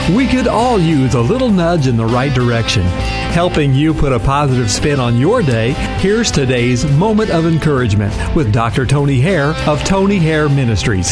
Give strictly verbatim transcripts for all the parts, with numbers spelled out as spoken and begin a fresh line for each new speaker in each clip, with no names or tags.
We could all use a little nudge in the right direction. Helping you put a positive spin on your day, here's today's Moment of Encouragement with Doctor Tony Hare of Tony Hare Ministries.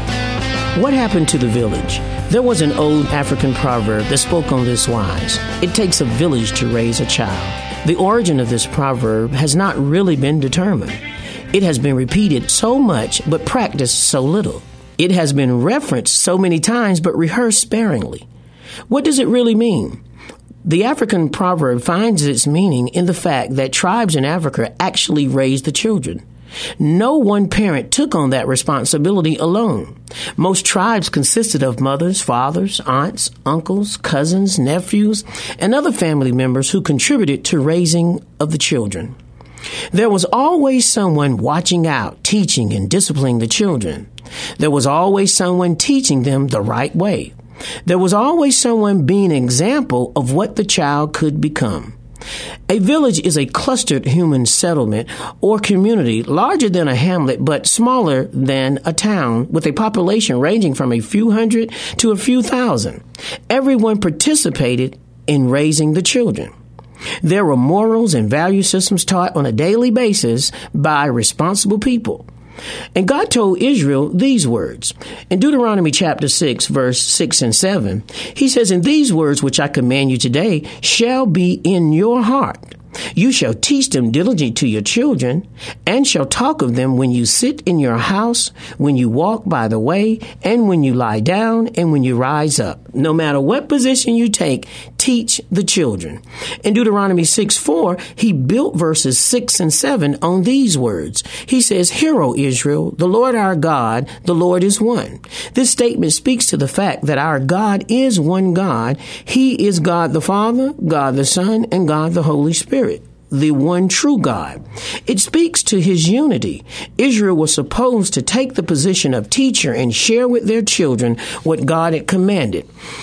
What happened to the village? There was an old African proverb that spoke on this wise: it takes a village to raise a child. The origin of this proverb has not really been determined. It has been repeated so much but practiced so little. It has been referenced so many times but rehearsed sparingly. What does it really mean? The African proverb finds its meaning in the fact that tribes in Africa actually raised the children. No one parent took on that responsibility alone. Most tribes consisted of mothers, fathers, aunts, uncles, cousins, nephews, and other family members who contributed to raising of the children. There was always someone watching out, teaching and disciplining the children. There was always someone teaching them the right way. There was always someone being an example of what the child could become. A village is a clustered human settlement or community larger than a hamlet but smaller than a town, with a population ranging from a few hundred to a few thousand. Everyone participated in raising the children. There were morals and value systems taught on a daily basis by responsible people. And God told Israel these words. In Deuteronomy chapter six, verse six and seven, he says, "And these words which I command you today shall be in your heart. You shall teach them diligently to your children, and shall talk of them when you sit in your house, when you walk by the way, and when you lie down, and when you rise up." No matter what position you take, teach the children. In Deuteronomy six four, he built verses six and seven on these words. He says, "Hear, O Israel, the Lord our God, the Lord is one." This statement speaks to the fact that our God is one God. He is God the Father, God the Son, and God the Holy Spirit, the one true God. It speaks to his unity. Israel was supposed to take the position of teacher and share with their children what God had commanded.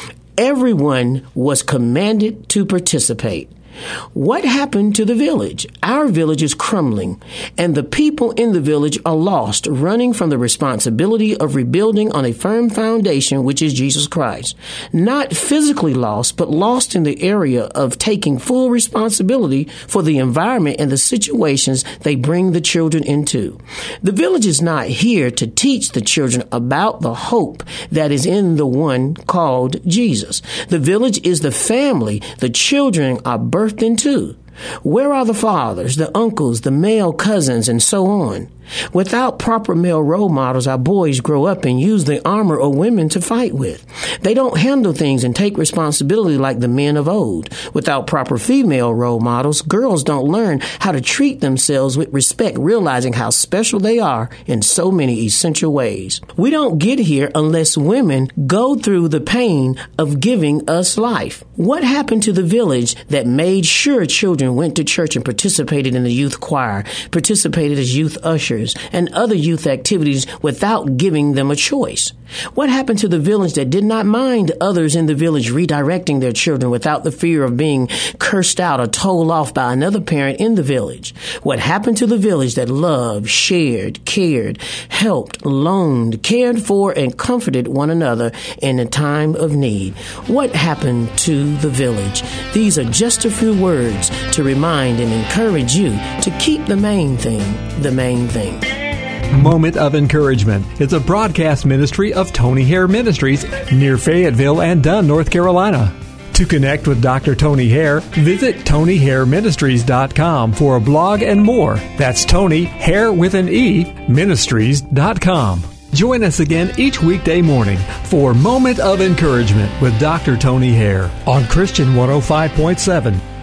Everyone was commanded to participate. What happened to the village? Our village is crumbling, and the people in the village are lost, running from the responsibility of rebuilding on a firm foundation, which is Jesus Christ. Not physically lost, but lost in the area of taking full responsibility for the environment and the situations they bring the children into. The village is not here to teach the children about the hope that is in the one called Jesus. The village is the family the children are birthed into. Where are the fathers, the uncles, the male cousins, and so on? Without proper male role models, our boys grow up and use the armor of women to fight with. They don't handle things and take responsibility like the men of old. Without proper female role models, girls don't learn how to treat themselves with respect, realizing how special they are in so many essential ways. We don't get here unless women go through the pain of giving us life. What happened to the village that made sure children went to church and participated in the youth choir, participated as youth ushers, and other youth activities without giving them a choice? What happened to the village that did not mind others in the village redirecting their children without the fear of being cursed out or told off by another parent in the village? What happened to the village that loved, shared, cared, helped, loaned, cared for, and comforted one another in a time of need? What happened to the village? These are just a few words to remind and encourage you to keep the main thing the main thing.
Moment of Encouragement is a broadcast ministry of Tony Hare Ministries near Fayetteville and Dunn, North Carolina. To connect with Doctor Tony Hare, visit tony hare ministries dot com for a blog and more. That's Tony, Hare with an E, ministries dot com. Join us again each weekday morning for Moment of Encouragement with Doctor Tony Hare on Christian one oh five point seven.